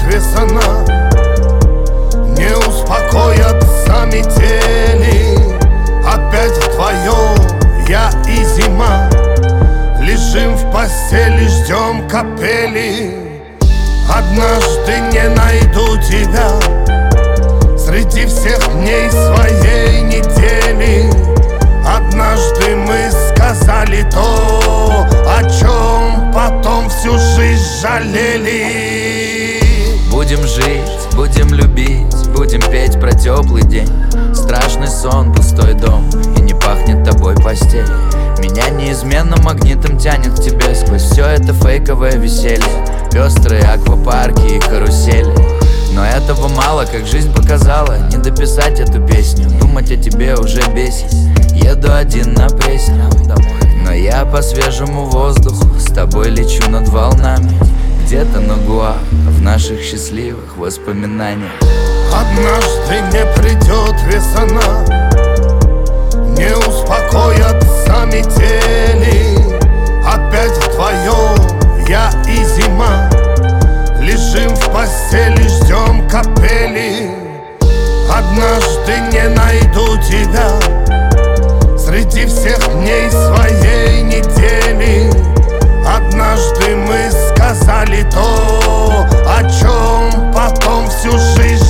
весна, не успокоятся метели. Опять вдвоем я и зима, лежим в постели, ждем капели. Однажды не найду тебя среди всех дней своей недели. Однажды мы сказали то, о чем потом всю жизнь жалели. Будем жить, будем любить, будем петь про теплый день. Страшный сон, пустой дом, и не пахнет тобой постель. Меня неизменно магнитом тянет к тебе сквозь все это фейковое веселье, пестрые аквапарки и карусели. Но этого мало, как жизнь показала. Не дописать эту песню, думать о тебе уже бесит. Еду один на Пресне, но я по свежему воздуху с тобой лечу над волнами. Где-то на Гуа, в наших счастливых воспоминаниях. Однажды не придет весна, не успокоятся метели. Опять вдвоем я и зима, лежим в постели, ждем капели. Однажды не найду тебя среди всех дней своей недели. Однажды мы сказали то, о чем потом всю жизнь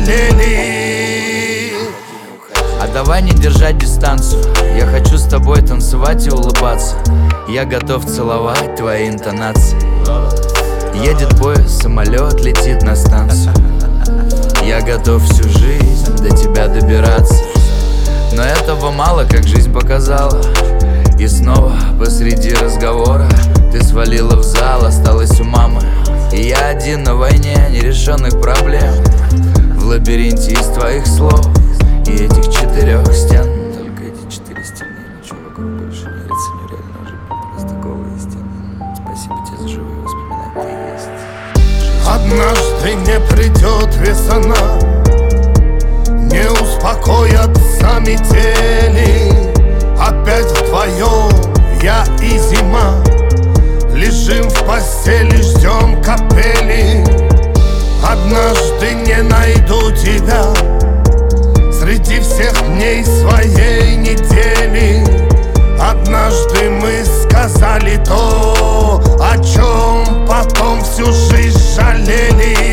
жалели. А давай не держать дистанцию, я хочу с тобой танцевать и улыбаться. Я готов целовать твои интонации. Едет поезд, самолет летит на станцию. Я готов всю жизнь до тебя добираться. Но этого мало, как жизнь показала. И снова посреди разговора ты свалила в зал, осталась у мамы. И я один на войне нерешенных проблем, в лабиринте из твоих слов и этих 4 стен. Только эти 4 стены, ничего вокруг больше не ценю, реально уже просто голые стены. Спасибо тебе за живые воспоминания, ты есть. Однажды не придет весна, не успокоятся метели. Опять вдвоем я и зима, лежим в постели, ждем капели. Однажды не найду тебя среди всех дней своей недели. Однажды мы сказали то, о чем потом всю жизнь жалели.